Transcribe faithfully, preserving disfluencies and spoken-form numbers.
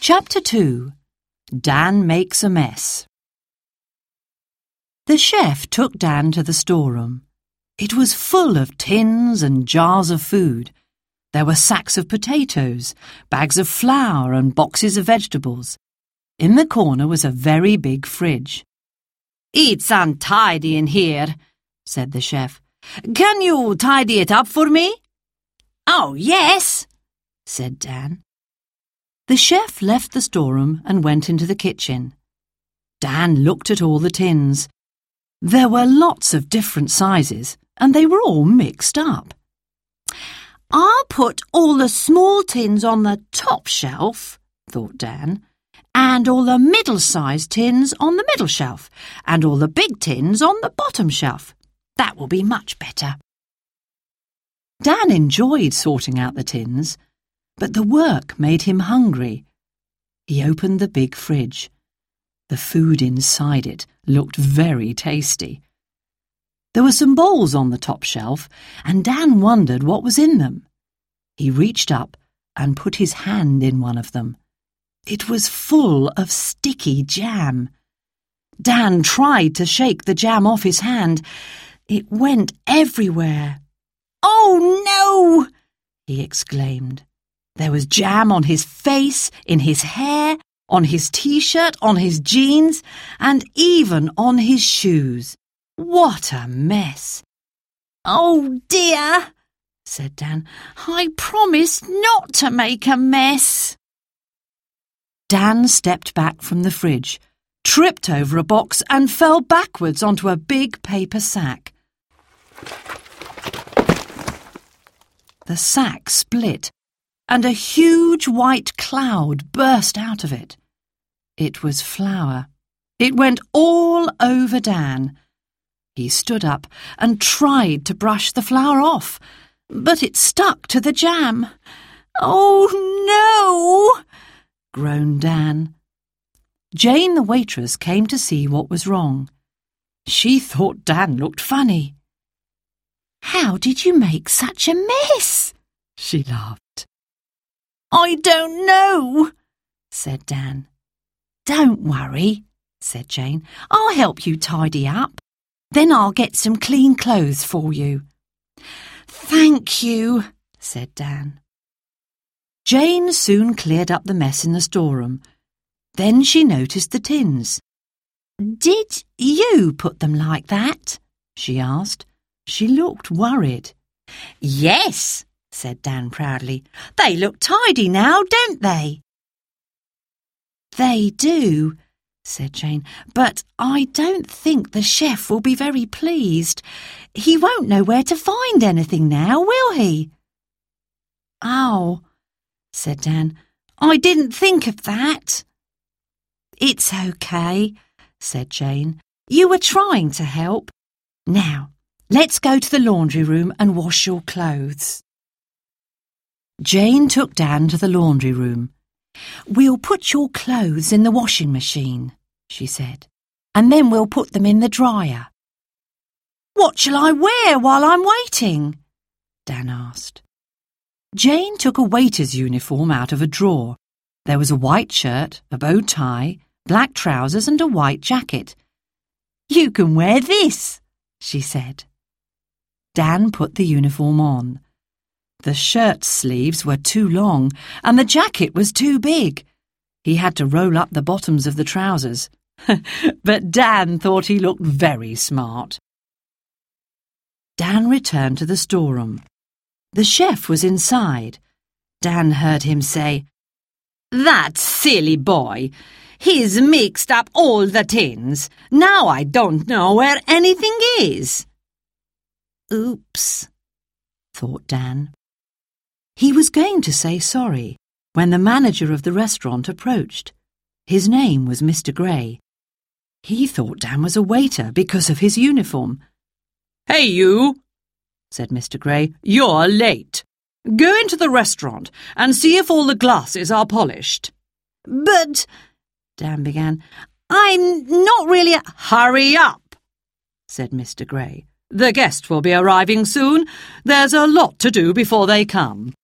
Chapter two. Dan Makes a Mess. The chef took Dan to the storeroom. It was full of tins and jars of food. There were sacks of potatoes, bags of flour and boxes of vegetables. In the corner was a very big fridge. "It's untidy in here," said the chef. "Can you tidy it up for me?" "Oh, yes," said Dan. The chef left the storeroom and went into the kitchen. Dan looked at all the tins. There were lots of different sizes, and they were all mixed up. "I'll put all the small tins on the top shelf," thought Dan, "and all the middle-sized tins on the middle shelf, and all the big tins on the bottom shelf. That will be much better." Dan enjoyed sorting out the tins, but the work made him hungry. He opened the big fridge. The food inside it looked very tasty. There were some bowls on the top shelf, and Dan wondered what was in them. He reached up and put his hand in one of them. It was full of sticky jam. Dan tried to shake the jam off his hand. It went everywhere. "Oh, no!" he exclaimed. There was jam on his face, in his hair, on his t-shirt, on his jeans, and even on his shoes. What a mess! "Oh, dear," said Dan. "I promised not to make a mess." Dan stepped back from the fridge, tripped over a box and fell backwards onto a big paper sack. The sack split, and a huge white cloud burst out of it. It was flour. It went all over Dan. He stood up and tried to brush the flour off, but it stuck to the jam. "Oh, no!" groaned Dan. Jane, the waitress, came to see what was wrong. She thought Dan looked funny. "How did you make such a mess?" she laughed. "I don't know," said Dan. "Don't worry," said Jane. "I'll help you tidy up. Then I'll get some clean clothes for you." "Thank you," said Dan. Jane soon cleared up the mess in the storeroom. Then she noticed the tins. "Did you put them like that?" she asked. She looked worried. "Yes," said Dan proudly. "They look tidy now, don't they?" "They do," said Jane, "but I don't think the chef will be very pleased. He won't know where to find anything now, will he?" "Oh," said Dan, "I didn't think of that." "It's okay," said Jane. "You were trying to help. Now, let's go to the laundry room and wash your clothes." Jane took Dan to the laundry room. "We'll put your clothes in the washing machine," she said, "and then we'll put them in the dryer." "What shall I wear while I'm waiting?" Dan asked. Jane took a waiter's uniform out of a drawer. There was a white shirt, a bow tie, black trousers and a white jacket. "You can wear this," she said. Dan put the uniform on. The shirt sleeves were too long and the jacket was too big. He had to roll up the bottoms of the trousers. But Dan thought he looked very smart. Dan returned to the storeroom. The chef was inside. Dan heard him say, "That silly boy. He's mixed up all the tins. Now I don't know where anything is." "Oops," thought Dan. He was going to say sorry when the manager of the restaurant approached. His name was Mister Gray. He thought Dan was a waiter because of his uniform. "Hey, you," said Mister Gray, "you're late. Go into the restaurant and see if all the glasses are polished." "But," Dan began, "I'm not really a—" "Hurry up," said Mister Gray. "The guests will be arriving soon. There's a lot to do before they come."